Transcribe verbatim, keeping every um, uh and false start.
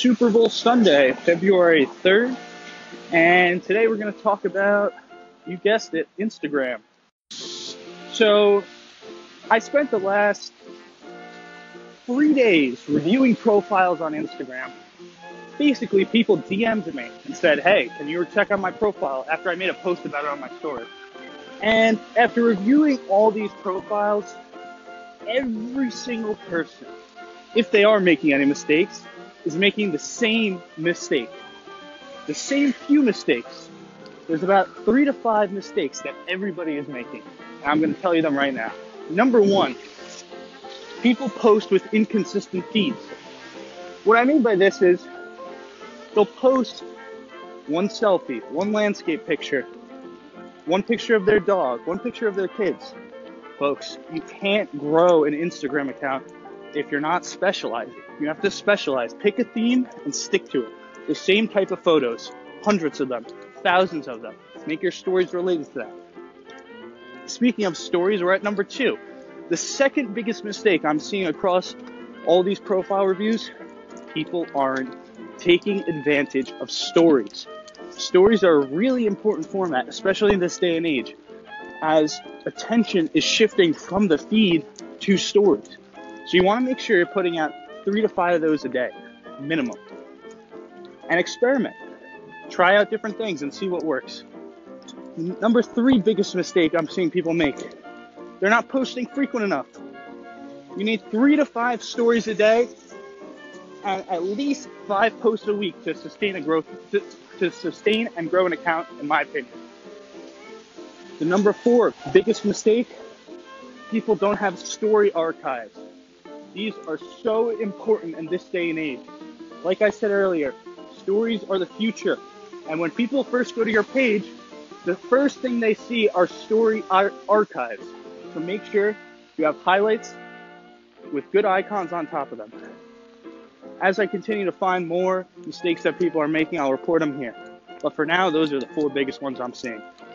Super Bowl Sunday, February third, and today we're going to talk about, you guessed it, Instagram. So, I spent the last three days reviewing profiles on Instagram. Basically, people D M'd me and said, hey, can you check out my profile after I made a post about it on my story? And after reviewing all these profiles, every single person, if they are making any mistakes, is making the same mistake. The same few mistakes. There's about three to five mistakes that everybody is making. And I'm going to tell you them right now. Number one, people post with inconsistent feeds. What I mean by this is they'll post one selfie, one landscape picture, one picture of their dog, one picture of their kids. Folks, you can't grow an Instagram account if you're not specializing. You have to specialize. Pick a theme and stick to it. The same type of photos, hundreds of them, thousands of them. Make your stories related to that. Speaking of stories, we're at number two. The second biggest mistake I'm seeing across all these profile reviews, people aren't taking advantage of stories. Stories are a really important format, especially in this day and age, as attention is shifting from the feed to stories. So you want to make sure you're putting out three to five of those a day, minimum. And experiment. Try out different things and see what works. Number three biggest mistake I'm seeing people make, they're not posting frequent enough. You need three to five stories a day and at least five posts a week to sustain a growth, to, to sustain and grow an account, in my opinion. The number four biggest mistake, people don't have story archives. These are so important in this day and age. Like I said earlier, stories are the future. And when people first go to your page, the first thing they see are story ar- archives. So make sure you have highlights with good icons on top of them. As I continue to find more mistakes that people are making, I'll report them here. But for now, those are the four biggest ones I'm seeing.